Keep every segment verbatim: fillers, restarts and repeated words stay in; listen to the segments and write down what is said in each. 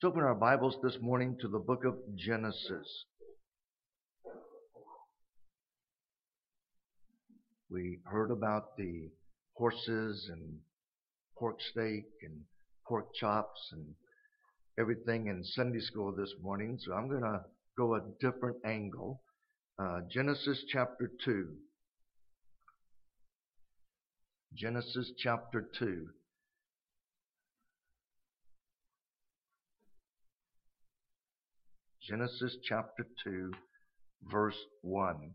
Let's open our Bibles this morning to the book of Genesis. We heard about the horses and pork steak and pork chops and everything in Sunday school this morning, so I'm going to go a different angle. Uh, Genesis chapter two. Genesis chapter two. Genesis chapter two, verse one.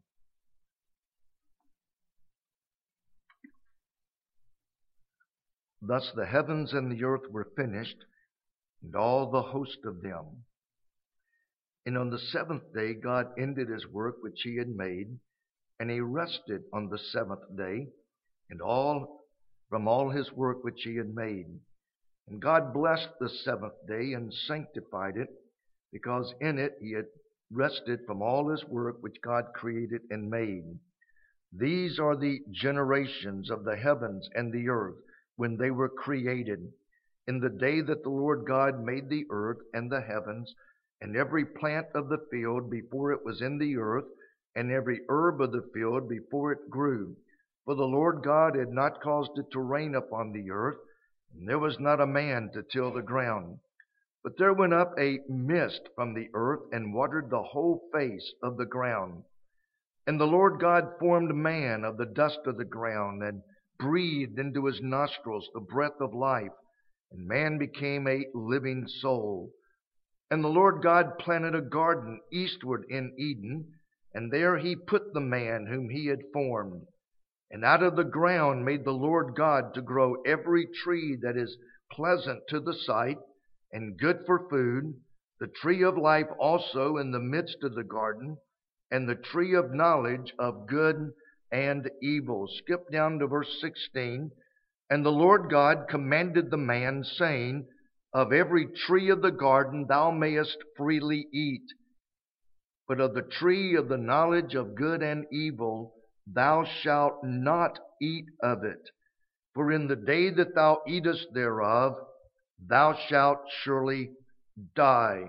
Thus the heavens and the earth were finished, and all the host of them. And on the seventh day God ended his work which he had made, and he rested on the seventh day, and all from all his work which he had made. And God blessed the seventh day and sanctified it, because in it he had rested from all his work which God created and made. These are the generations of the heavens and the earth when they were created, in the day that the Lord God made the earth and the heavens, and every plant of the field before it was in the earth, and every herb of the field before it grew. For the Lord God had not caused it to rain upon the earth, and there was not a man to till the ground. But there went up a mist from the earth, and watered the whole face of the ground. And the Lord God formed man of the dust of the ground, and breathed into his nostrils the breath of life, and man became a living soul. And the Lord God planted a garden eastward in Eden, and there he put the man whom he had formed. And out of the ground made the Lord God to grow every tree that is pleasant to the sight, and good for food, the tree of life also in the midst of the garden, and the tree of knowledge of good and evil. Skip down to verse sixteen. And the Lord God commanded the man, saying, Of every tree of the garden thou mayest freely eat, but of the tree of the knowledge of good and evil thou shalt not eat of it. For in the day that thou eatest thereof, thou shalt surely die.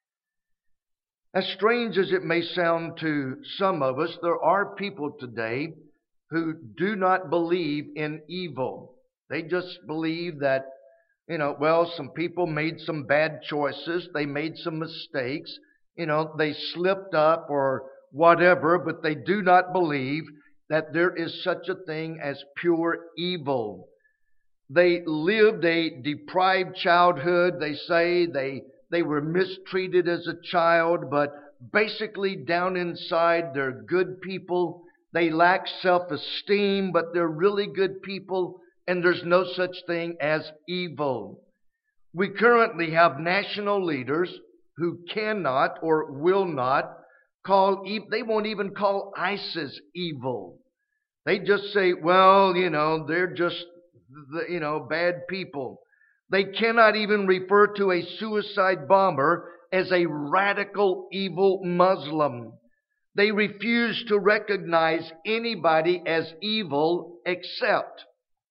As strange as it may sound to some of us, there are people today who do not believe in evil. They just believe that, you know, well, some people made some bad choices. They made some mistakes. You know, they slipped up or whatever, but they do not believe that there is such a thing as pure evil. They lived a deprived childhood. They say they they were mistreated as a child, but basically down inside they're good people. They lack self-esteem, but they're really good people, and there's no such thing as evil. We currently have national leaders who cannot or will not call, they won't even call ISIS evil. They just say, well, you know, they're just The, you know, bad people. They cannot even refer to a suicide bomber as a radical evil Muslim. They refuse to recognize anybody as evil except,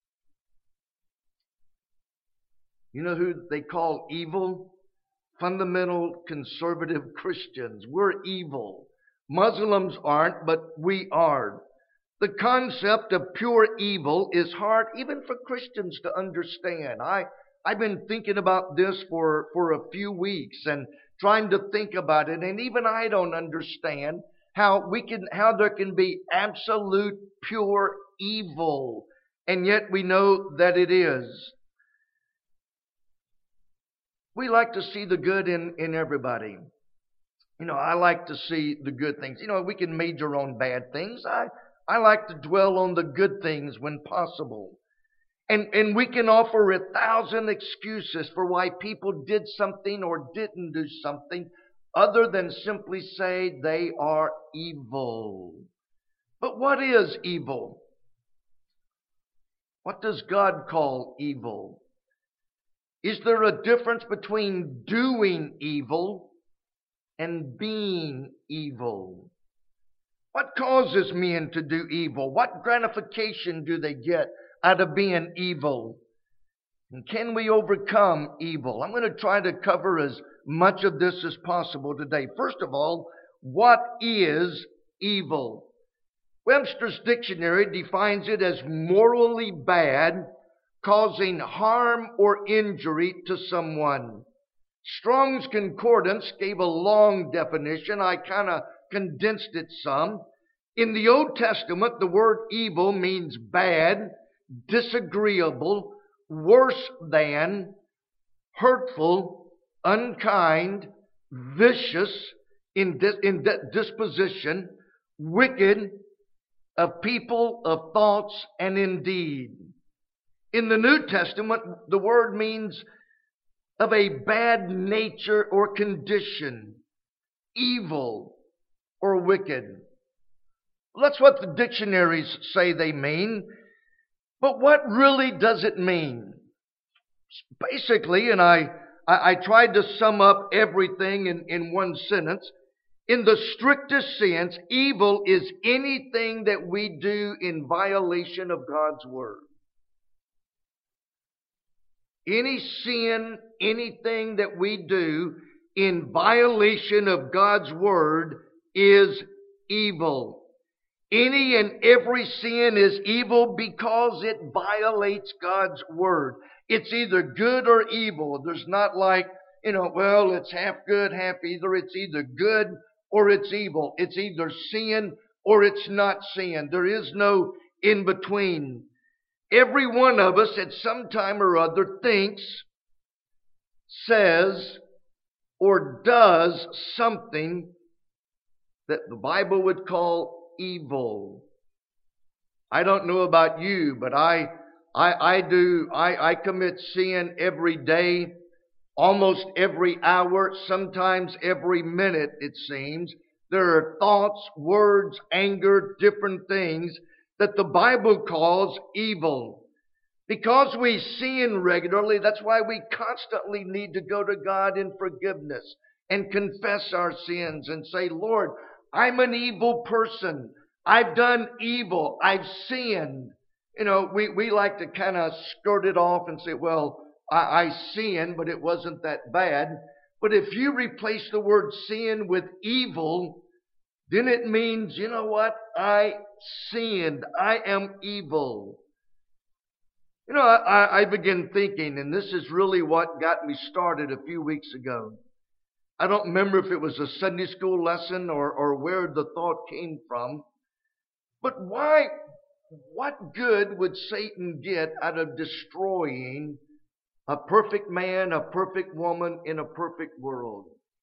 you know who they call evil? Fundamental conservative Christians. We're evil. Muslims aren't, but we are. The concept of pure evil is hard even for Christians to understand. I, I've been thinking about this for, for a few weeks and trying to think about it, and even I don't understand how we can how there can be absolute pure evil, and yet we know that it is. We like to see the good in, in everybody. You know, I like to see the good things. You know, we can major on bad things. I I like to dwell on the good things when possible. And, and we can offer a thousand excuses for why people did something or didn't do something other than simply say they are evil. But what is evil? What does God call evil? Is there a difference between doing evil and being evil? What causes men to do evil? What gratification do they get out of being evil? And can we overcome evil? I'm going to try to cover as much of this as possible today. First of all, what is evil? Webster's Dictionary defines it as morally bad, causing harm or injury to someone. Strong's Concordance gave a long definition. I kind of condensed it some. In the Old Testament, the word evil means bad, disagreeable, worse than, hurtful, unkind, vicious in, dis- in di- disposition, wicked, of people, of thoughts, and in deed. In the New Testament, the word means of a bad nature or condition, evil or wicked. That's what the dictionaries say they mean. But what really does it mean? Basically, and I, I, I tried to sum up everything in, in one sentence, in the strictest sense, evil is anything that we do in violation of God's Word. Any sin, anything that we do in violation of God's Word is evil. Any and every sin is evil because it violates God's Word. It's either good or evil. There's not like, you know, well, it's half good, half either. It's either good or it's evil. It's either sin or it's not sin. There is no in between. Every one of us at some time or other thinks, says, or does something that the Bible would call evil. I don't know about you, but I I, I do I, I commit sin every day, almost every hour, sometimes every minute, it seems. There are thoughts, words, anger, different things that the Bible calls evil. Because we sin regularly, that's why we constantly need to go to God in forgiveness and confess our sins and say, Lord, I'm an evil person. I've done evil. I've sinned. You know, we, we like to kind of skirt it off and say, well, I, I sinned, but it wasn't that bad. But if you replace the word sin with evil, then it means, you know what? I sinned. I am evil. You know, I, I begin thinking, and this is really what got me started a few weeks ago. I don't remember if it was a Sunday school lesson or, or where the thought came from. But why, what good would Satan get out of destroying a perfect man, a perfect woman in a perfect world?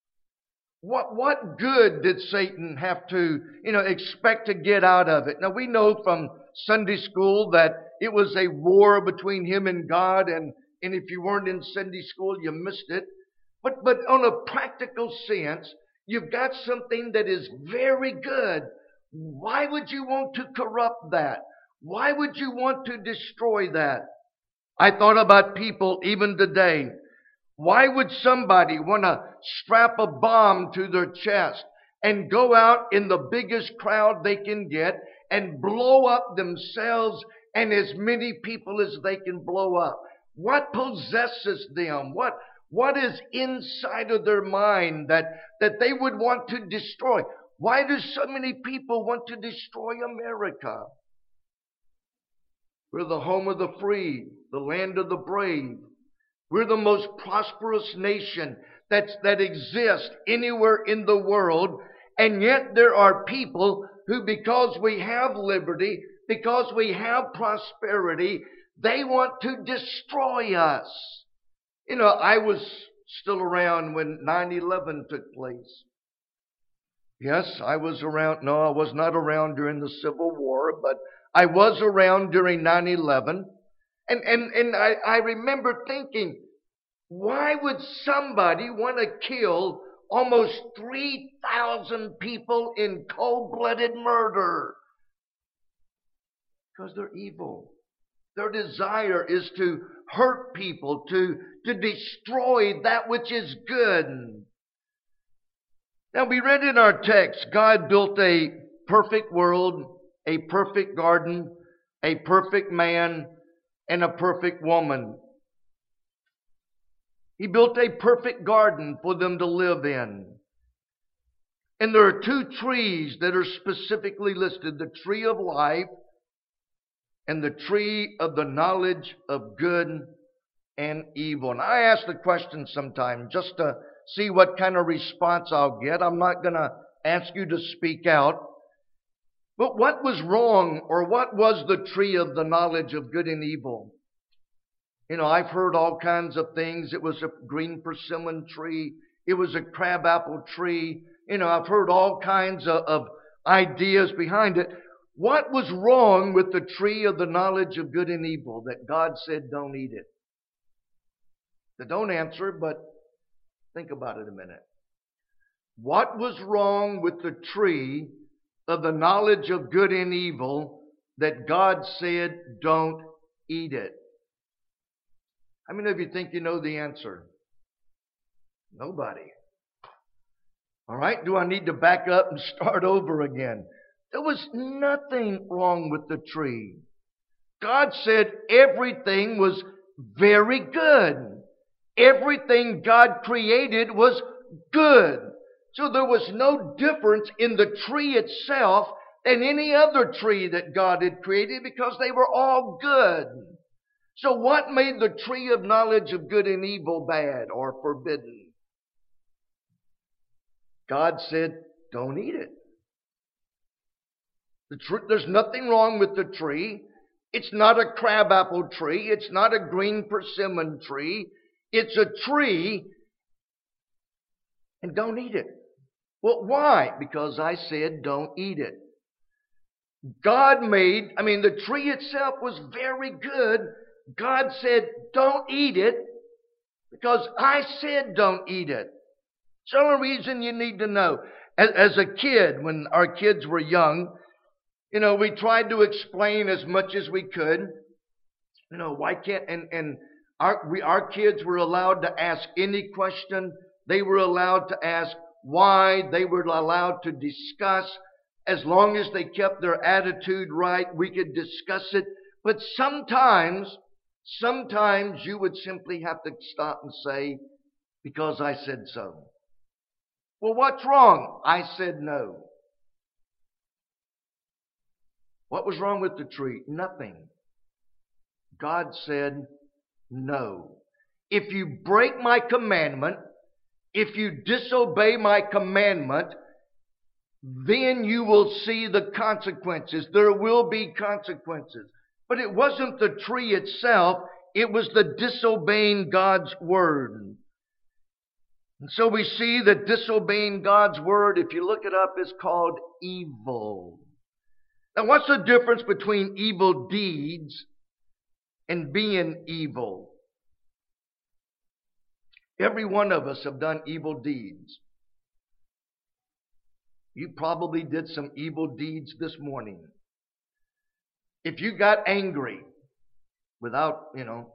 What, what good did Satan have to, you know, expect to get out of it? Now, we know from Sunday school that it was a war between him and God, and, and if you weren't in Sunday school, you missed it. But, but on a practical sense, you've got something that is very good. Why would you want to corrupt that? Why would you want to destroy that? I thought about people even today. Why would somebody want to strap a bomb to their chest and go out in the biggest crowd they can get and blow up themselves and as many people as they can blow up? What possesses them? What, what is inside of their mind that, that they would want to destroy? Why do so many people want to destroy America? We're the home of the free, the land of the brave. We're the most prosperous nation that's, that exists anywhere in the world. And yet there are people who, because we have liberty, because we have prosperity, they want to destroy us. You know, I was still around when nine eleven took place. Yes, I was around. No, I was not around during the Civil War, but I was around during nine eleven. And, and, and I, I remember thinking, why would somebody want to kill almost three thousand people in cold-blooded murder? Because they're evil. Their desire is to hurt people, to, to destroy that which is good. Now, we read in our text, God built a perfect world, a perfect garden, a perfect man, and a perfect woman. He built a perfect garden for them to live in. And there are two trees that are specifically listed, the tree of life and the tree of the knowledge of good and evil. And I ask the question sometime just to see what kind of response I'll get. I'm not going to ask you to speak out. But what was wrong, or what was the tree of the knowledge of good and evil? You know, I've heard all kinds of things. It was a green persimmon tree. It was a crabapple tree. You know, I've heard all kinds of, of ideas behind it. What was wrong with the tree of the knowledge of good and evil that God said don't eat it? Now, don't answer, but think about it a minute. What was wrong with the tree of the knowledge of good and evil that God said don't eat it? How many of you think you know the answer? Nobody. All right, do I need to back up and start over again? There was nothing wrong with the tree. God said everything was very good. Everything God created was good. So there was no difference in the tree itself than any other tree that God had created, because they were all good. So what made the tree of knowledge of good and evil bad or forbidden? God said, don't eat it. The tr- There's nothing wrong with the tree. It's not a crabapple tree. It's not a green persimmon tree. It's a tree, and don't eat it. Well, why? Because I said don't eat it. God made, I mean, the tree itself was very good. God said don't eat it because I said don't eat it. It's the only reason you need to know. As, as a kid, when our kids were young, you know, we tried to explain as much as we could. You know, why can't, and, and our, we, our kids were allowed to ask any question. They were allowed to ask why. They were allowed to discuss. As long as they kept their attitude right, we could discuss it. But sometimes, sometimes you would simply have to stop and say, because I said so. Well, what's wrong? I said no. What was wrong with the tree? Nothing. God said no. If you break my commandment, if you disobey my commandment, then you will see the consequences. There will be consequences. But it wasn't the tree itself. It was the disobeying God's word. And so we see that disobeying God's word, if you look it up, is called evil. Now, what's the difference between evil deeds and being evil? Every one of us have done evil deeds. You probably did some evil deeds this morning. If you got angry without, you know,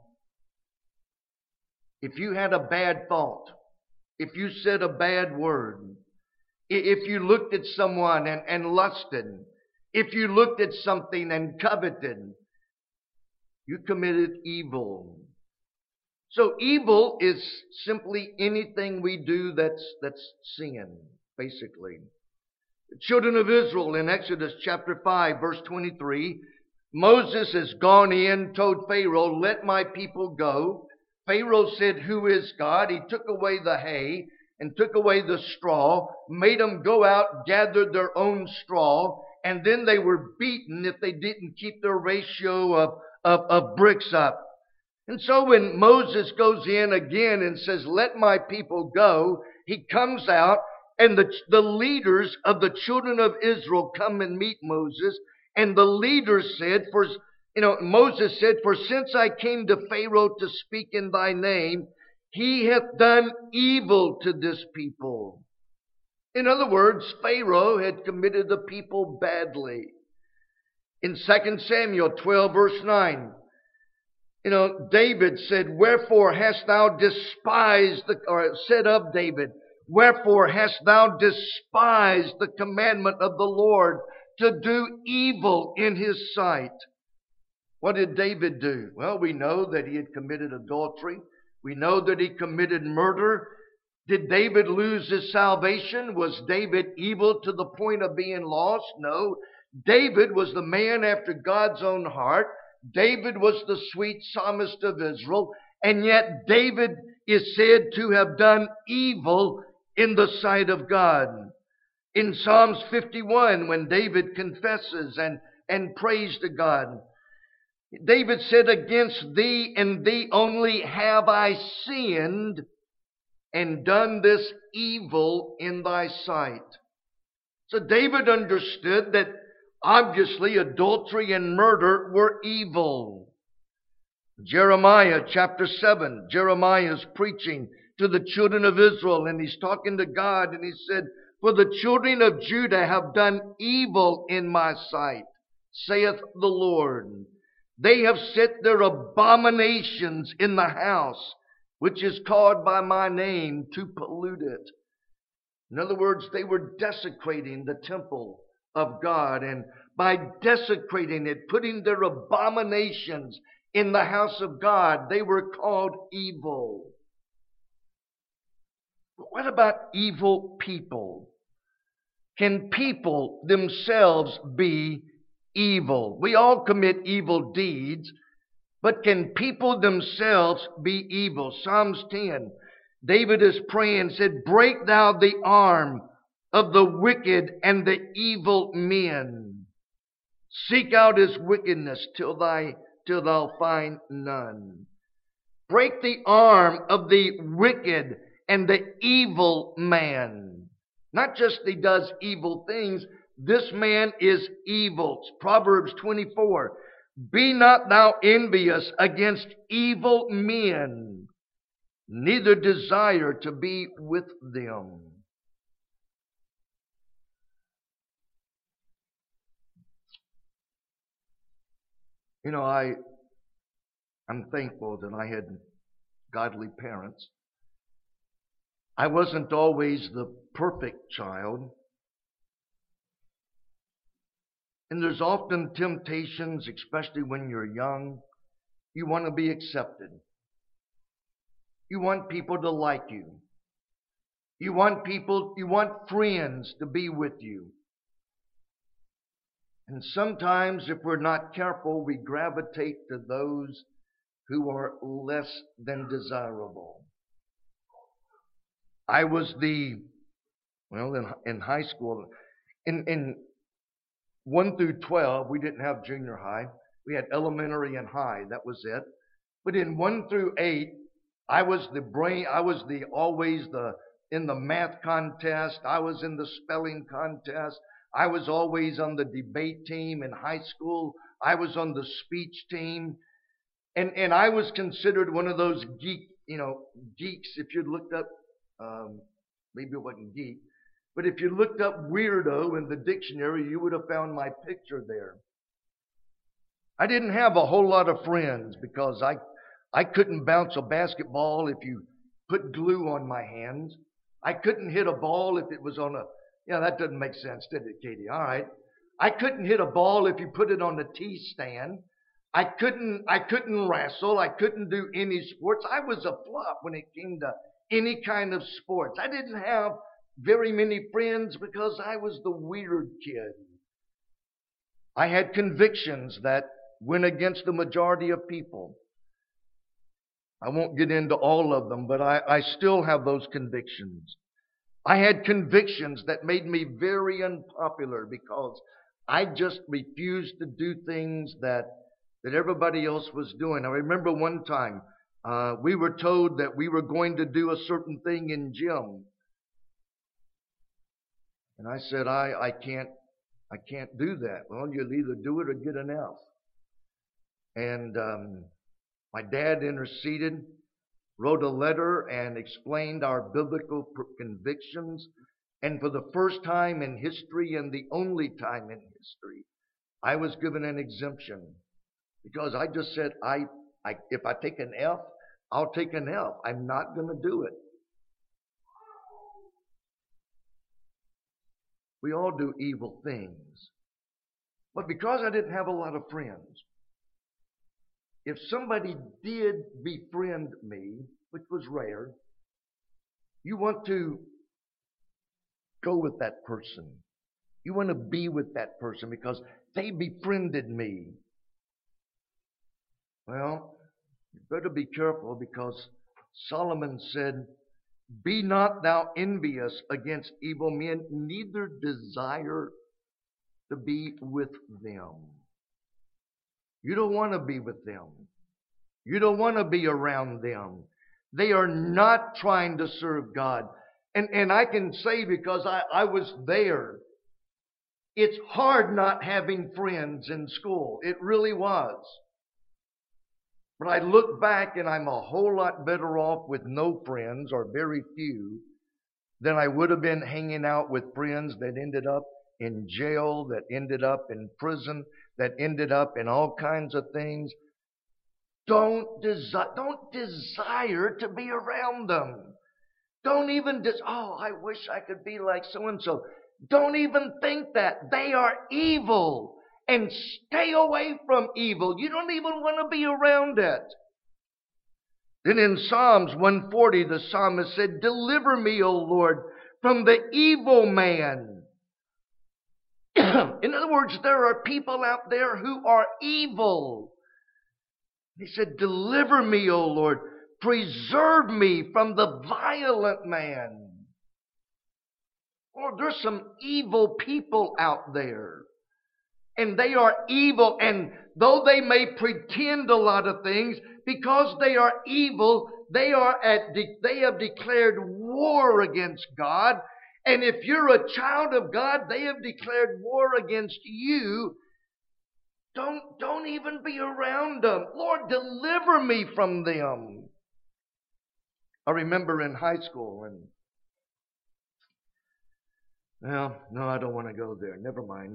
if you had a bad thought, if you said a bad word, if you looked at someone and, and lusted, if you looked at something and coveted, you committed evil. So evil is simply anything we do that's that's sin, basically. The children of Israel in Exodus chapter five, verse twenty-three, Moses has gone in, told Pharaoh, let my people go. Pharaoh said, who is God? He took away the hay and took away the straw, made them go out, gathered their own straw, and then they were beaten if they didn't keep their ratio of, of, of bricks up. And so when Moses goes in again and says, let my people go, he comes out, and the, the leaders of the children of Israel come and meet Moses. And the leaders said, for, you know, Moses said, for since I came to Pharaoh to speak in thy name, he hath done evil to this people. In other words, Pharaoh had committed the people badly. In Second Samuel twelve, verse nine, you know, David said, wherefore hast thou despised, the, or said of David, wherefore hast thou despised the commandment of the Lord to do evil in his sight? What did David do? Well, we know that he had committed adultery. We know that he committed murder. Did David lose his salvation? Was David evil to the point of being lost? No. David was the man after God's own heart. David was the sweet psalmist of Israel. And yet David is said to have done evil in the sight of God. In Psalms fifty-one, when David confesses and, and prays to God, David said, against thee and thee only have I sinned and done this evil in thy sight. So David understood that obviously adultery and murder were evil. Jeremiah chapter seven, Jeremiah is preaching to the children of Israel, and he's talking to God, and he said, for the children of Judah have done evil in my sight, saith the Lord. They have set their abominations in the house, which is called by my name, to pollute it. In other words, they were desecrating the temple of God, and by desecrating it, putting their abominations in the house of God, they were called evil. But what about evil people? Can people themselves be evil? We all commit evil deeds, but can people themselves be evil? Psalms ten, David is praying and said, break thou the arm of the wicked and the evil men. Seek out his wickedness till thy till thou find none. Break the arm of the wicked and the evil man. Not just he does evil things, this man is evil. Proverbs twenty-four. Be not thou envious against evil men, neither desire to be with them. You know, I, I'm thankful that I had godly parents. I wasn't always the perfect child. And there's often temptations, especially when you're young. You want to be accepted. You want people to like you. You want people, you want friends to be with you. And sometimes, if we're not careful, we gravitate to those who are less than desirable. I was the, well, in, in high school, in, in one through twelve, we didn't have junior high. We had elementary and high. That was it. But in one through eight, I was the brain, I was the always the, in the math contest. I was in the spelling contest. I was always on the debate team in high school. I was on the speech team. And, and I was considered one of those geek, you know, geeks. If you'd looked up, um, maybe it wasn't geek, but if you looked up weirdo in the dictionary, you would have found my picture there. I didn't have a whole lot of friends because I, I couldn't bounce a basketball if you put glue on my hands. I couldn't hit a ball if it was on a, yeah, that doesn't make sense, did it, Katie? All right. I couldn't hit a ball if you put it on a T-stand. I couldn't, I couldn't wrestle. I couldn't do any sports. I was a flop when it came to any kind of sports. I didn't have very many friends because I was the weird kid. I had convictions that went against the majority of people. I won't get into all of them, but I, I still have those convictions. I had convictions that made me very unpopular because I just refused to do things that, that everybody else was doing. I remember one time uh, we were told that we were going to do a certain thing in gym. And I said, I, I can't, I can't do that. Well, you'll either do it or get an F. And um, my dad interceded, wrote a letter and explained our biblical convictions. And for the first time in history and the only time in history, I was given an exemption because I just said, I, I if I take an F, I'll take an F. I'm not going to do it. We all do evil things. But because I didn't have a lot of friends, if somebody did befriend me, which was rare. You want to go with that person. You want to be with that person because they befriended me. Well, you better be careful because Solomon said, "Be not thou envious against evil men, neither desire to be with them." You don't want to be with them. You don't want to be around them. They are not trying to serve God. And, and I can say because I, I was there, it's hard not having friends in school. It really was. But I look back and I'm a whole lot better off with no friends or very few than I would have been hanging out with friends that ended up in jail, that ended up in prison, that ended up in all kinds of things. Don't desire, don't desire to be around them. Don't even, des- oh, I wish I could be like so-and-so. Don't even think that. They are evil. And stay away from evil. You don't even want to be around it. Then in Psalms one forty, the psalmist said, "Deliver me, O Lord, from the evil man." In other words, there are people out there who are evil. He said, "Deliver me, O Lord. Preserve me from the violent man." Lord, there's some evil people out there. And they are evil. And though they may pretend a lot of things, because they are evil, they are at de- they have declared war against God. And if you're a child of God, they have declared war against you. Don't, don't even be around them. Lord, deliver me from them. I remember in high school, and well, no, I don't want to go there. Never mind.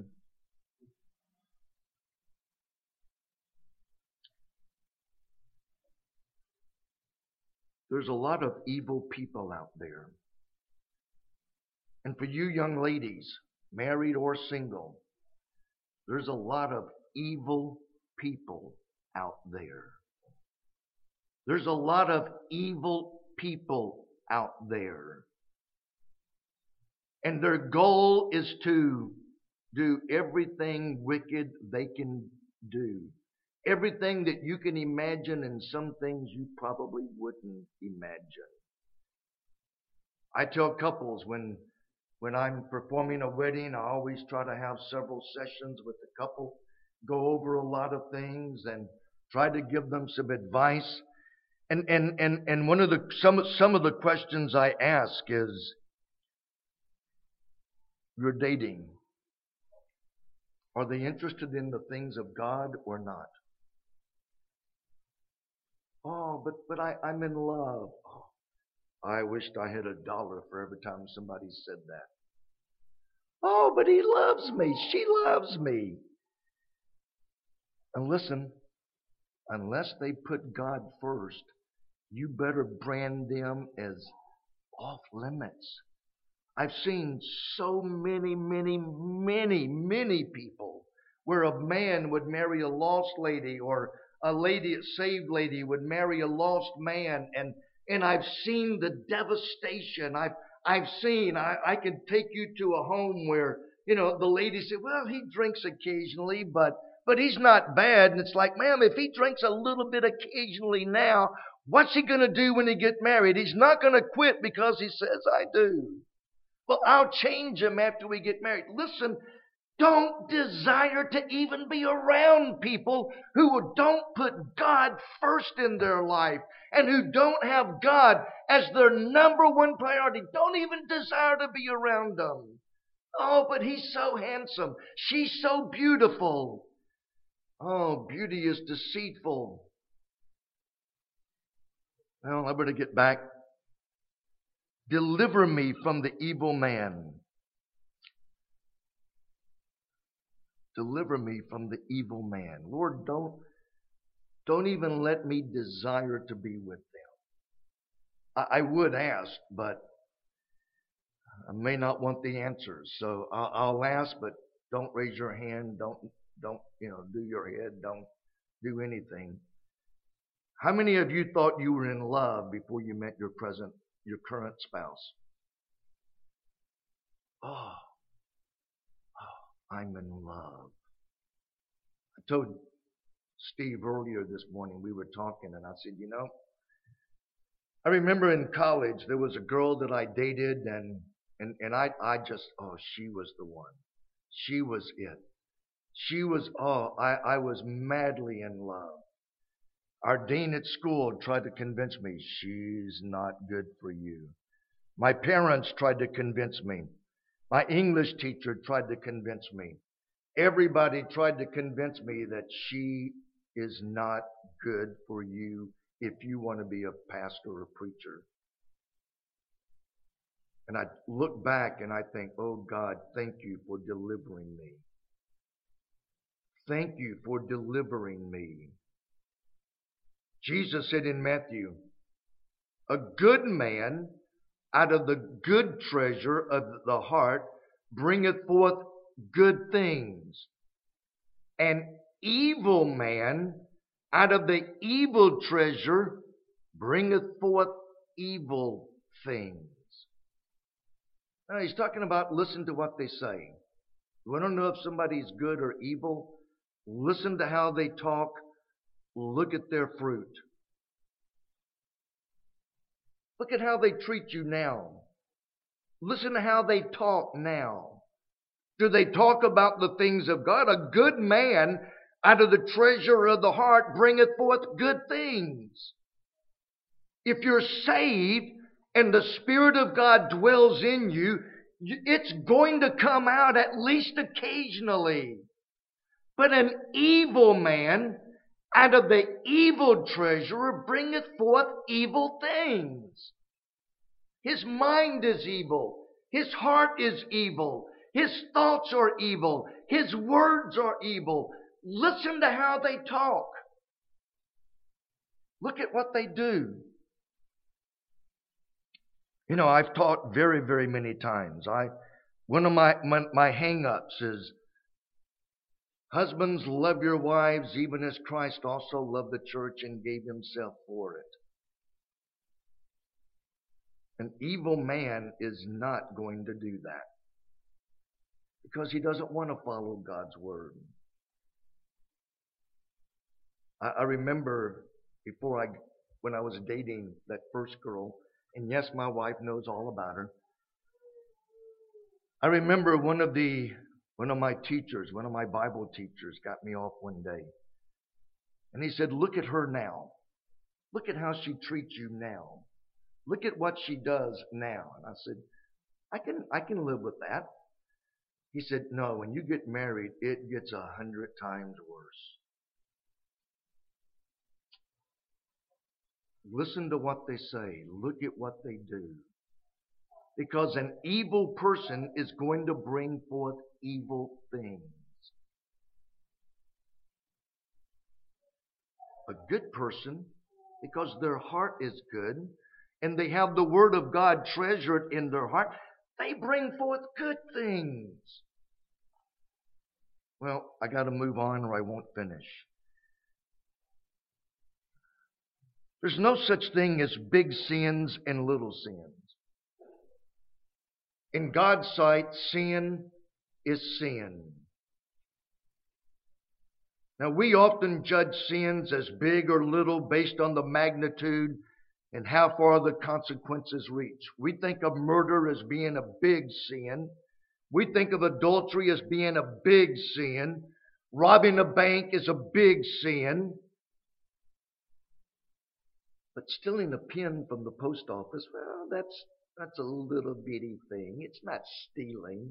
There's a lot of evil people out there. And for you young ladies, married or single, there's a lot of evil people out there. There's a lot of evil people out there. And their goal is to do everything wicked they can do. Everything that you can imagine, and some things you probably wouldn't imagine. I tell couples when when I'm performing a wedding, I always try to have several sessions with the couple, go over a lot of things and try to give them some advice. And and and, and one of the some some of the questions I ask is, you're dating. Are they interested in the things of God or not? Oh, but but I, I'm in love. Oh, I wished I had a dollar for every time somebody said that. Oh, but he loves me. She loves me. And listen, unless they put God first, you better brand them as off limits. I've seen so many, many, many, many people where a man would marry a lost lady, or a lady, a saved lady would marry a lost man, and and I've seen the devastation. I've I've seen. I, I can take you to a home where, you know, the lady said, "Well, he drinks occasionally, but but he's not bad." And it's like, ma'am, if he drinks a little bit occasionally now, what's he going to do when he gets married? He's not going to quit because he says, "I do." Well, I'll change him after we get married. Listen, don't desire to even be around people who don't put God first in their life and who don't have God as their number one priority. Don't even desire to be around them. Oh, but he's so handsome. She's so beautiful. Oh, beauty is deceitful. Well, I better get back. Deliver me from the evil man. Deliver me from the evil man. Lord, don't, don't even let me desire to be with them. I, I would ask, but I may not want the answers. So I'll, I'll ask, but don't raise your hand. Don't, don't, you know, do your head. Don't do anything. How many of you thought you were in love before you met your present, your current spouse? Oh, oh, I'm in love. I told Steve earlier this morning, we were talking, and I said, you know, I remember in college there was a girl that I dated, and and, and I I just, oh, she was the one. She was it. She was, oh, I, I was madly in love. Our dean at school tried to convince me, she's not good for you. My parents tried to convince me. My English teacher tried to convince me. Everybody tried to convince me that she is not good for you if you want to be a pastor or a preacher. And I look back and I think, oh God, thank you for delivering me. Thank you for delivering me. Jesus said in Matthew, a good man out of the good treasure of the heart bringeth forth good things. An evil man out of the evil treasure bringeth forth evil things. Now he's talking about listen to what they say. You want to know if somebody's good or evil? Listen to how they talk. Look at their fruit. Look at how they treat you now. Listen to how they talk now. Do they talk about the things of God? A good man out of the treasure of the heart bringeth forth good things. If you're saved and the Spirit of God dwells in you, it's going to come out at least occasionally. But an evil man out of the evil treasurer bringeth forth evil things. His mind is evil. His heart is evil. His thoughts are evil. His words are evil. Listen to how they talk. Look at what they do. You know, I've taught very, very many times. I, one of my, my, my hang-ups is, husbands, love your wives even as Christ also loved the church and gave himself for it. An evil man is not going to do that because he doesn't want to follow God's word. I, I remember before I, when I was dating that first girl, and yes, my wife knows all about her. I remember one of the One of my teachers, one of my Bible teachers got me off one day. And he said, look at her now. Look at how she treats you now. Look at what she does now. And I said, I can, I can live with that. He said, no, when you get married, it gets a hundred times worse. Listen to what they say. Look at what they do. Because an evil person is going to bring forth evil things. A good person, because their heart is good, and they have the Word of God treasured in their heart, they bring forth good things. Well, I got to move on or I won't finish. There's no such thing as big sins and little sins. In God's sight, sin is sin. Now, we often judge sins as big or little based on the magnitude and how far the consequences reach. We think of murder as being a big sin. We think of adultery as being a big sin. Robbing a bank is a big sin. But stealing a pen from the post office, well, that's That's a little bitty thing. It's not stealing.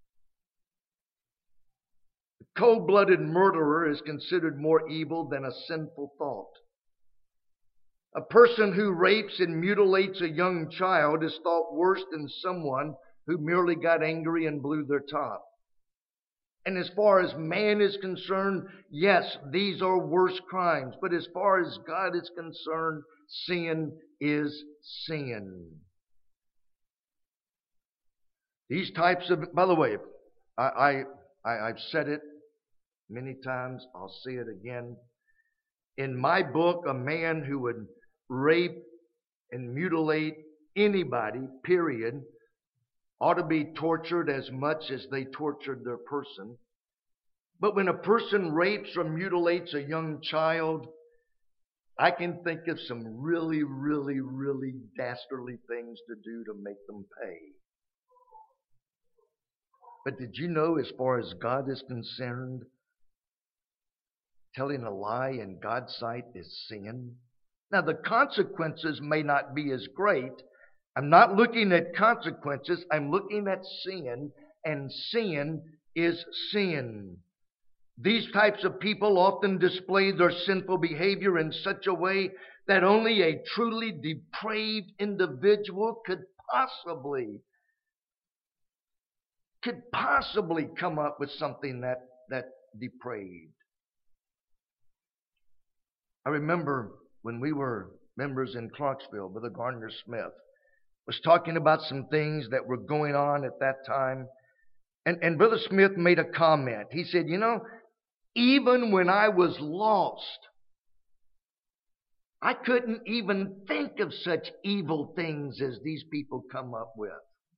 A cold-blooded murderer is considered more evil than a sinful thought. A person who rapes and mutilates a young child is thought worse than someone who merely got angry and blew their top. And as far as man is concerned, yes, these are worse crimes. But as far as God is concerned, sin is sin. These types of, by the way, I, I, I, I've said it many times. I'll say it again. In my book, a man who would rape and mutilate anybody, period, ought to be tortured as much as they tortured their person. But when a person rapes or mutilates a young child, I can think of some really, really, really dastardly things to do to make them pay. But did you know, as far as God is concerned, telling a lie in God's sight is sin? Now, the consequences may not be as great. I'm not looking at consequences. I'm looking at sin, and sin is sin. These types of people often display their sinful behavior in such a way that only a truly depraved individual could possibly could possibly come up with something that, that depraved. I remember when we were members in Clarksville, Brother Gardner Smith was talking about some things that were going on at that time. And, and Brother Smith made a comment. He said, you know, even when I was lost, I couldn't even think of such evil things as these people come up with.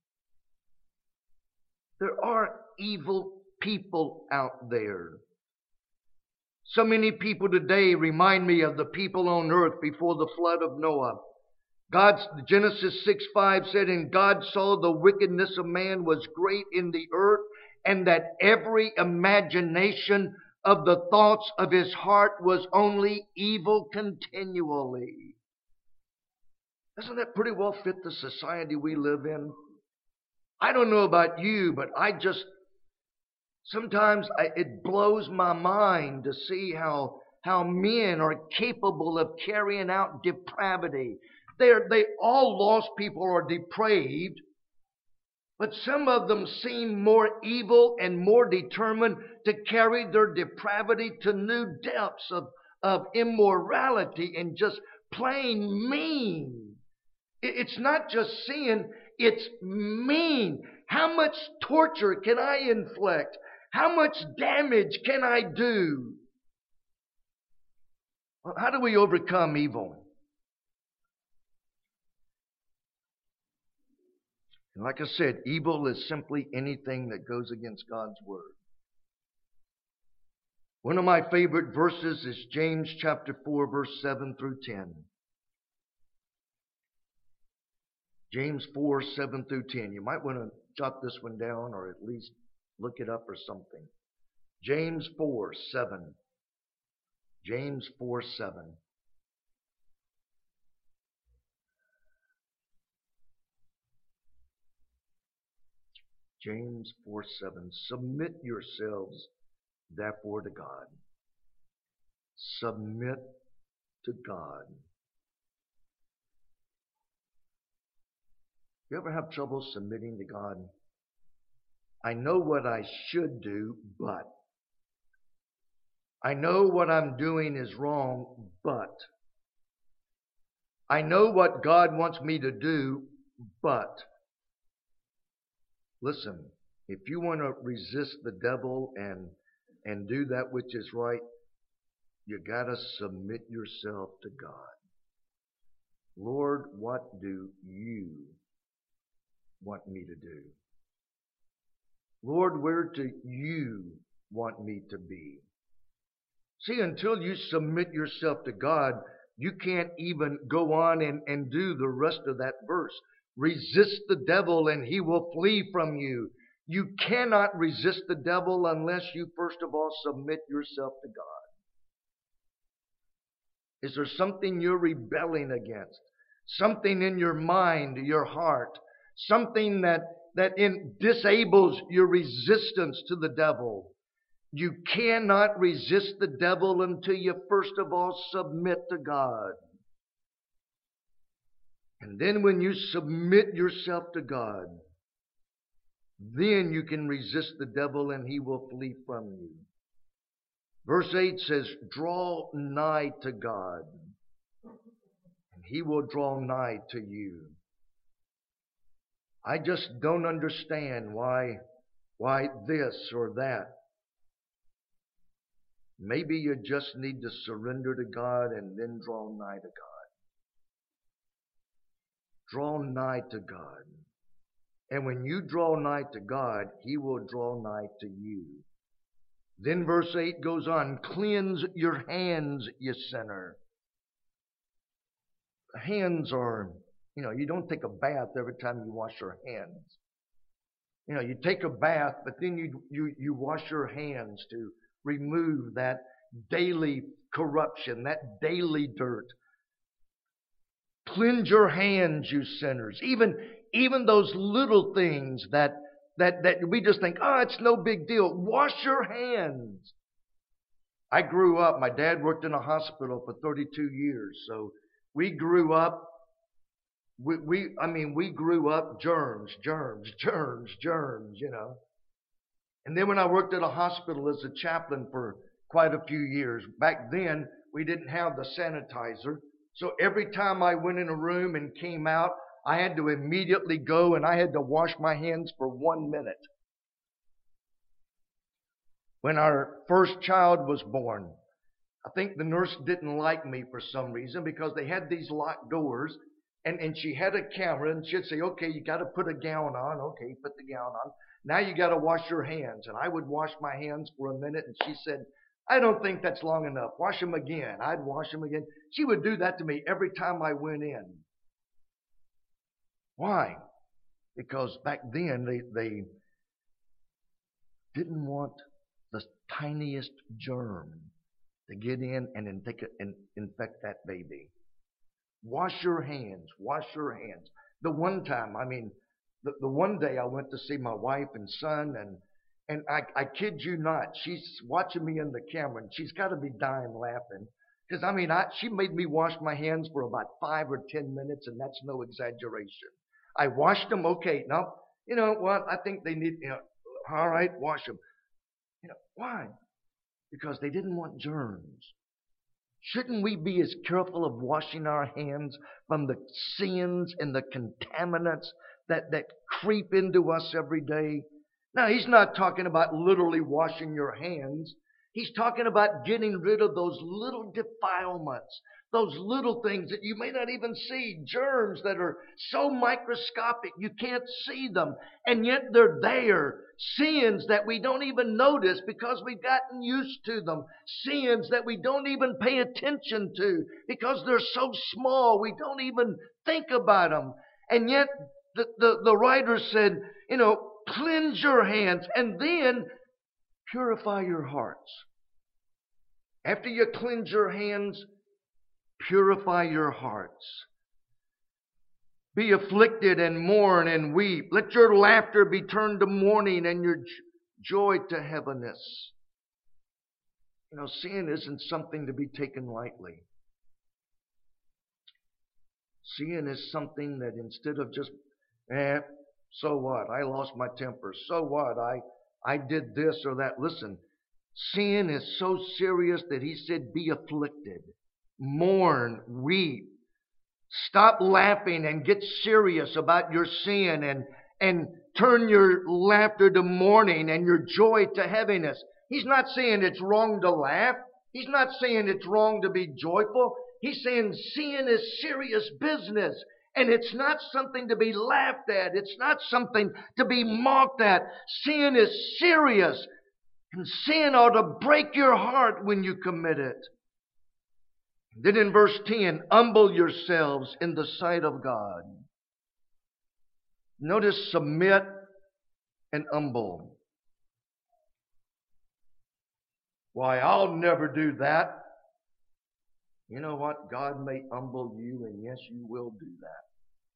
There are evil people out there. So many people today remind me of the people on earth before the flood of Noah. God's Genesis six five said, and God saw the wickedness of man was great in the earth, and that every imagination of the thoughts of his heart was only evil continually. Doesn't that pretty well fit the society we live in? I don't know about you, but I just, sometimes I, it blows my mind to see how, how men are capable of carrying out depravity. They're, they all lost people are depraved, but some of them seem more evil and more determined to carry their depravity to new depths of, of immorality and just plain mean. It's not just sin, it's mean. How much torture can I inflict? How much damage can I do? Well, how do we overcome evil? And like I said, evil is simply anything that goes against God's word. One of my favorite verses is James chapter four, verse seven through ten. James four, seven through ten. You might want to jot this one down or at least look it up or something. James four, seven. James four, seven. James four, seven. Submit yourselves, therefore, to God. Submit to God. You ever have trouble submitting to God? I know what I should do, but. I know what I'm doing is wrong, but. I know what God wants me to do, but. Listen, if you want to resist the devil and, and do that which is right, you got to submit yourself to God. Lord, what do you want me to do? Lord, where do you want me to be? See, until you submit yourself to God, you can't even go on and, and do the rest of that verse. Resist the devil and he will flee from you. You cannot resist the devil unless you first of all submit yourself to God. Is there something you're rebelling against? Something in your mind, your heart, something that, that in, disables your resistance to the devil? You cannot resist the devil until you first of all submit to God. And then when you submit yourself to God, then you can resist the devil and he will flee from you. Verse eight says, draw nigh to God, and he will draw nigh to you. I just don't understand why, why this or that. Maybe you just need to surrender to God and then draw nigh to God. Draw nigh to God. And when you draw nigh to God, He will draw nigh to you. Then verse eight goes on, cleanse your hands, ye sinner. Hands are, you know, you don't take a bath every time you wash your hands. You know, you take a bath, but then you you, you wash your hands to remove that daily corruption, that daily dirt. Cleanse your hands, you sinners. Even, even those little things that, that, that we just think, oh, it's no big deal. Wash your hands. I grew up, my dad worked in a hospital for thirty-two years. So we grew up, we, we I mean, we grew up germs, germs, germs, germs, you know. And then when I worked at a hospital as a chaplain for quite a few years, back then we didn't have the sanitizer. So every time I went in a room and came out, I had to immediately go and I had to wash my hands for one minute. When our first child was born, I think the nurse didn't like me for some reason because they had these locked doors and, and she had a camera and she'd say, okay, you got to put a gown on. Okay, put the gown on. Now you got to wash your hands. And I would wash my hands for a minute and she said, I don't think that's long enough. Wash them again. I'd wash them again. She would do that to me every time I went in. Why? Because back then they, they didn't want the tiniest germ to get in and, infect, and infect that baby. Wash your hands. Wash your hands. The one time, I mean, the, the one day I went to see my wife and son, and And I, I kid you not, she's watching me in the camera, and she's got to be dying laughing. Because, I mean, I, she made me wash my hands for about five or ten minutes, and that's no exaggeration. I washed them, okay, now, you know what, I think they need, you know, all right, wash them. You know, why? Because they didn't want germs. Shouldn't we be as careful of washing our hands from the sins and the contaminants that, that creep into us every day? Now, he's not talking about literally washing your hands. He's talking about getting rid of those little defilements, those little things that you may not even see, germs that are so microscopic you can't see them, and yet they're there. Sins that we don't even notice because we've gotten used to them. Sins that we don't even pay attention to because they're so small we don't even think about them. And yet the, the, the writer said, you know, cleanse your hands and then purify your hearts. After you cleanse your hands, purify your hearts. Be afflicted and mourn and weep. Let your laughter be turned to mourning and your joy to heaviness. You know, sin isn't something to be taken lightly. Sin is something that instead of just, eh, so what? I lost my temper. So what? I, I did this or that. Listen, sin is so serious that he said, be afflicted, mourn, weep. Stop laughing and get serious about your sin and, and turn your laughter to mourning and your joy to heaviness. He's not saying it's wrong to laugh. He's not saying it's wrong to be joyful. He's saying sin is serious business. And it's not something to be laughed at. It's not something to be mocked at. Sin is serious. And sin ought to break your heart when you commit it. Then in verse ten, humble yourselves in the sight of God. Notice submit and humble. Why, I'll never do that. You know what? God may humble you, and yes, you will do that.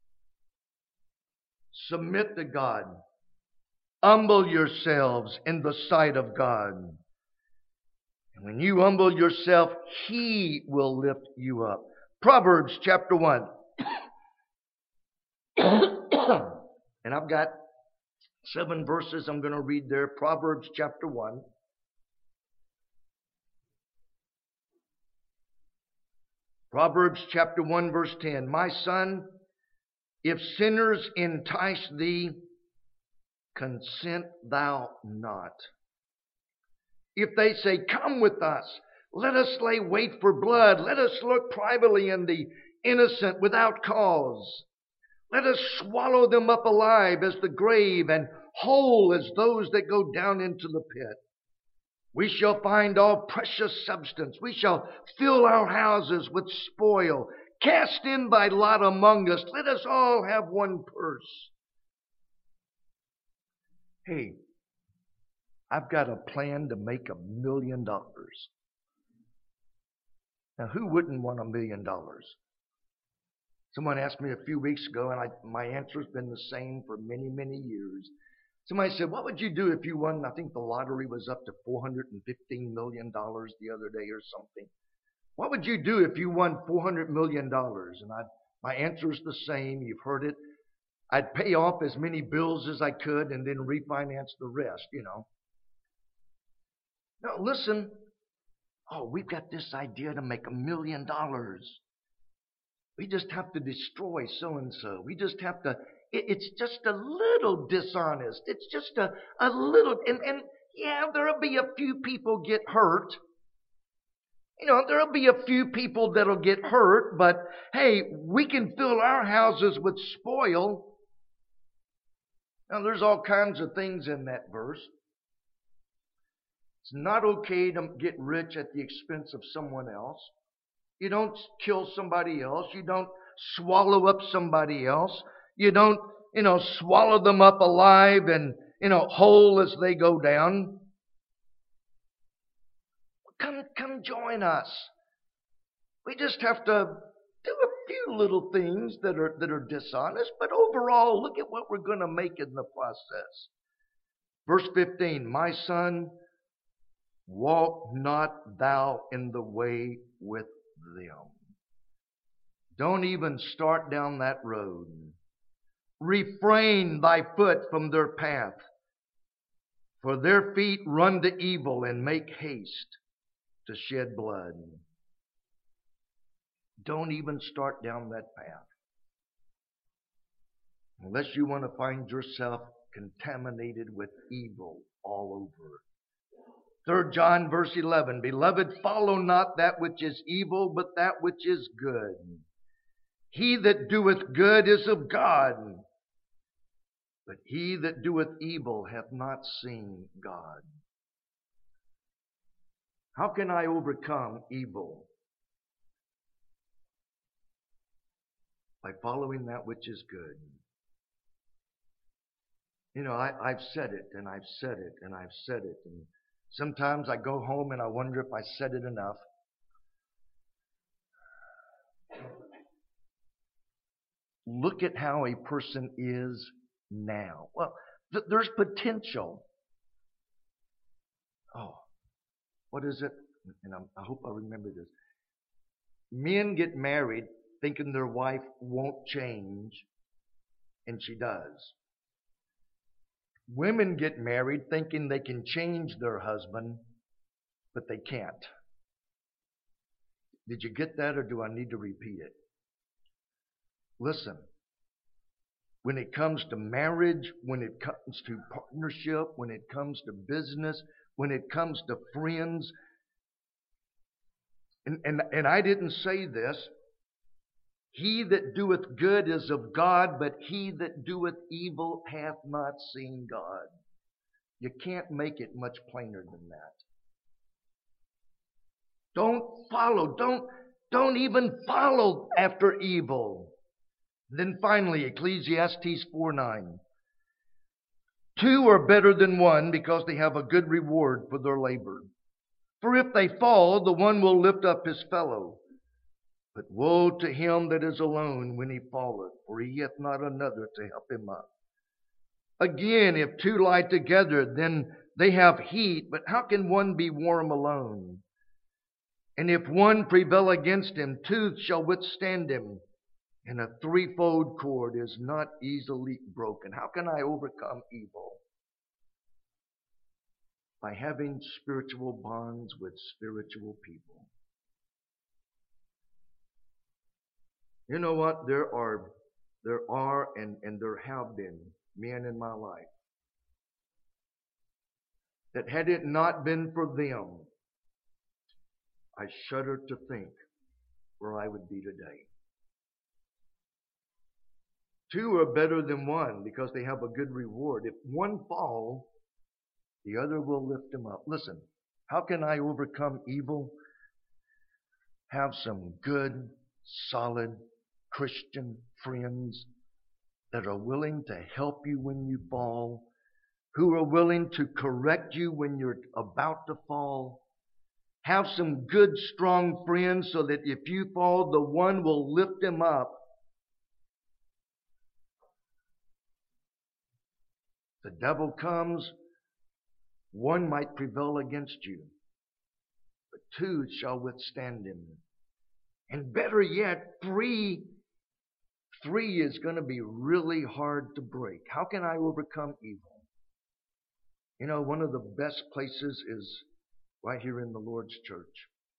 Submit to God. Humble yourselves in the sight of God. And when you humble yourself, He will lift you up. Proverbs chapter one. And I've got seven verses I'm going to read there. Proverbs chapter one. Proverbs chapter one verse ten. My son, if sinners entice thee, consent thou not. If they say, come with us, let us lay wait for blood, let us look privately in the innocent without cause. Let us swallow them up alive as the grave, and whole as those that go down into the pit. We shall find all precious substance. We shall fill our houses with spoil. Cast in by lot among us. Let us all have one purse. Hey, I've got a plan to make a million dollars. Now, who wouldn't want a million dollars? Someone asked me a few weeks ago, and I, my answer's been the same for many, many years. Somebody said, what would you do if you won? I think the lottery was up to four hundred fifteen million dollars the other day or something. What would you do if you won four hundred million dollars? And I, my answer is the same. You've heard it. I'd pay off as many bills as I could and then refinance the rest, you know. Now, listen. Oh, we've got this idea to make a million dollars. We just have to destroy so-and-so. We just have to, it, it's just a little dishonest. It's just a, a little, and, and yeah, there'll be a few people get hurt. You know, there'll be a few people that'll get hurt, but hey, we can fill our houses with spoil. Now, there's all kinds of things in that verse. It's not okay to get rich at the expense of someone else. You don't kill somebody else. You don't swallow up somebody else. You don't, you know, swallow them up alive and, you know, whole as they go down. Come, come join us. We just have to do a few little things that are, that are dishonest, but overall, look at what we're going to make in the process. Verse fifteen, my son, walk not thou in the way with them. Don't even start down that road. Refrain thy foot from their path, for their feet run to evil and make haste to shed blood. Don't even start down that path, unless you want to find yourself contaminated with evil all over. Third John verse eleven, beloved, follow not that which is evil, but that which is good. He that doeth good is of God, but he that doeth evil hath not seen God. How can I overcome evil? By following that which is good. You know, I, I've said it, and I've said it, and I've said it, and sometimes I go home and I wonder if I said it enough. Look at how a person is now. Well, th- there's potential. Oh, what is it? And I'm, I hope I remember this. Men get married thinking their wife won't change, and she does. Women get married thinking they can change their husband, but they can't. Did you get that, or do I need to repeat it? Listen, when it comes to marriage, when it comes to partnership, when it comes to business, when it comes to friends, and, and, and I didn't say this, he that doeth good is of God, but he that doeth evil hath not seen God. You can't make it much plainer than that. Don't follow, don't, don't even follow after evil. Then finally, Ecclesiastes four nine. Two are better than one because they have a good reward for their labor. For if they fall, the one will lift up his fellow. But woe to him that is alone when he falleth, for he hath not another to help him up. Again, if two lie together, then they have heat, but how can one be warm alone? And if one prevail against him, two shall withstand him. And a threefold cord is not easily broken. How can I overcome evil? By having spiritual bonds with spiritual people. You know what? There are, there are, and, and there have been men in my life that had it not been for them, I shudder to think where I would be today. Two are better than one because they have a good reward. If one fall, the other will lift him up. Listen, how can I overcome evil? Have some good, solid Christian friends that are willing to help you when you fall, who are willing to correct you when you're about to fall. Have some good, strong friends so that if you fall, the one will lift him up. The devil comes, one might prevail against you, but two shall withstand him. And better yet, three, three is going to be really hard to break. How can I overcome evil? You know, one of the best places is right here in the Lord's church.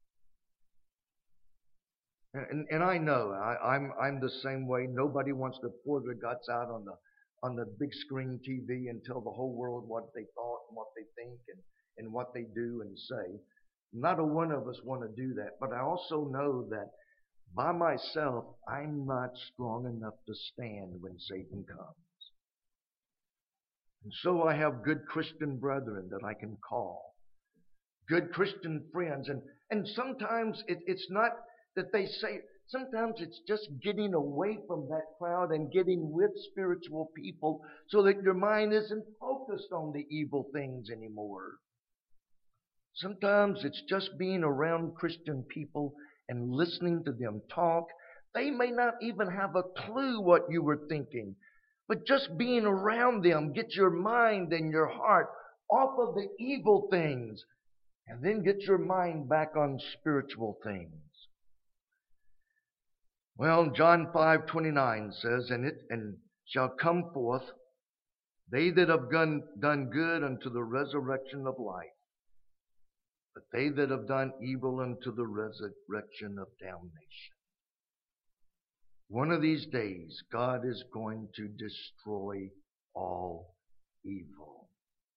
And, and I know I, I'm I'm the same way. Nobody wants to pour their guts out on the on the big screen T V and tell the whole world what they thought and what they think and, and what they do and say. Not a one of us want to do that. But I also know that by myself, I'm not strong enough to stand when Satan comes. And so I have good Christian brethren that I can call. Good Christian friends. And, and sometimes it, it's not that they say, sometimes it's just getting away from that crowd and getting with spiritual people so that your mind isn't focused on the evil things anymore. Sometimes it's just being around Christian people and listening to them talk. They may not even have a clue what you were thinking, but just being around them gets your mind and your heart off of the evil things and then get your mind back on spiritual things. Well, John five twenty-nine says, And it and shall come forth they that have done, done good unto the resurrection of life, but they that have done evil unto the resurrection of damnation. One of these days, God is going to destroy all evil.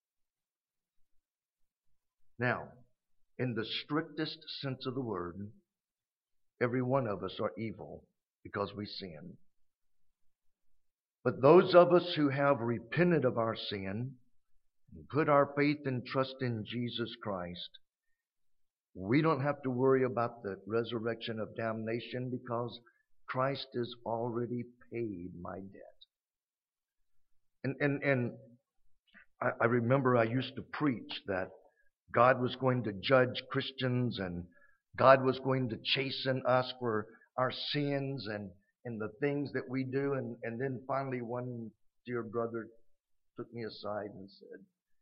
Now, in the strictest sense of the word, every one of us are evil because we sin. But those of us who have repented of our sin and put our faith and trust in Jesus Christ, we don't have to worry about the resurrection of damnation because Christ has already paid my debt. And and and I, I remember I used to preach that God was going to judge Christians and God was going to chasten us for our sins and, and the things that we do. And, and then finally one dear brother took me aside and said,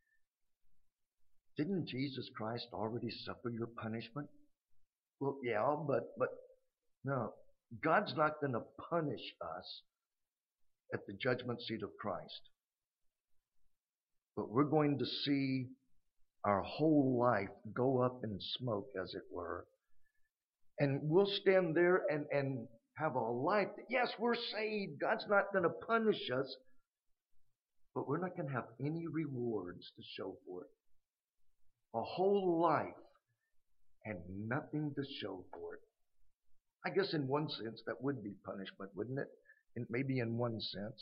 didn't Jesus Christ already suffer your punishment? Well, yeah, but, but no, God's not going to punish us at the judgment seat of Christ. But we're going to see our whole life go up in smoke, as it were. And we'll stand there and, and have a life that, yes, we're saved. God's not going to punish us. But we're not going to have any rewards to show for it. A whole life and nothing to show for it. I guess in one sense that would be punishment, wouldn't it? And maybe in one sense.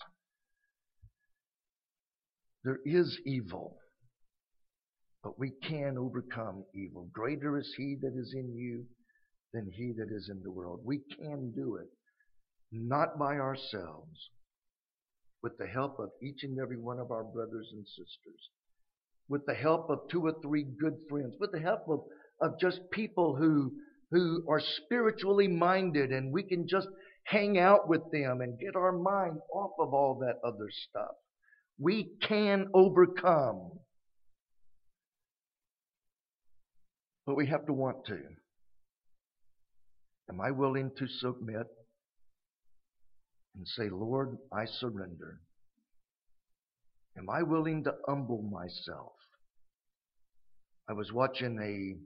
There is evil. But we can overcome evil. Greater is He that is in you than he that is in the world. We can do it, not by ourselves, with the help of each and every one of our brothers and sisters, with the help of two or three good friends, with the help of, of just people who, who are spiritually minded, and we can just hang out with them and get our mind off of all that other stuff. We can overcome. But we have to want to. Am I willing to submit and say, Lord, I surrender? Am I willing to humble myself? I was watching a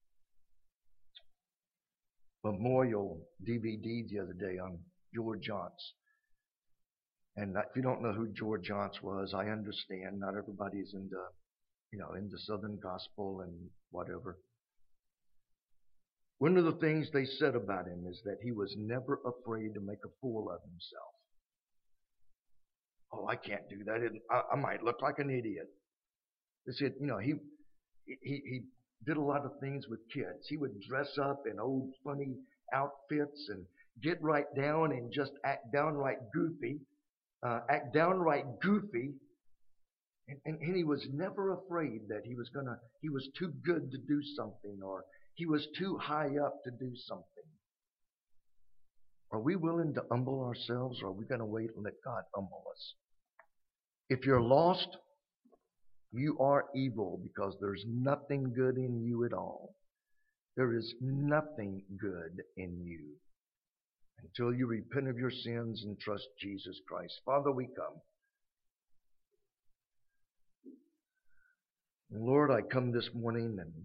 memorial D V D the other day on George Johnson. And if you don't know who George Johnson was, I understand. Not everybody's into you know, in the Southern Gospel and whatever. One of the things they said about him is that he was never afraid to make a fool of himself. Oh, I can't do that. I, I might look like an idiot. They said, you know, he, he, he did a lot of things with kids. He would dress up in old funny outfits and get right down and just act downright goofy, uh, act downright goofy. And, and, and he was never afraid that he was gonna, he was too good to do something, or he was too high up to do something. Are we willing to humble ourselves, or are we going to wait and let God humble us? If you're lost, you are evil, because there's nothing good in you at all. There is nothing good in you until you repent of your sins and trust Jesus Christ. Father, we come. And Lord, I come this morning and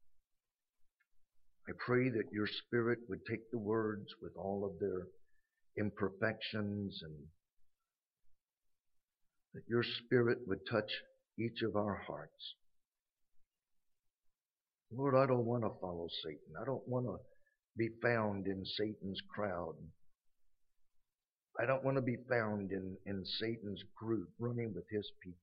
I pray that your Spirit would take the words with all of their imperfections, and that your Spirit would touch each of our hearts. Lord, I don't want to follow Satan. I don't want to be found in Satan's crowd. I don't want to be found in, in Satan's group running with his people.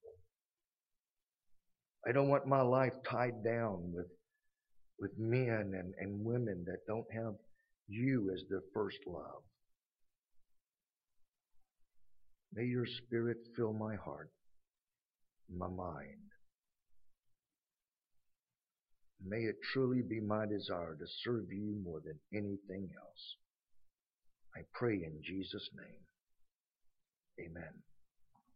I don't want my life tied down with, with men and, and women that don't have you as their first love. May your Spirit fill my heart, my mind. May it truly be my desire to serve you more than anything else. I pray in Jesus' name. Amen.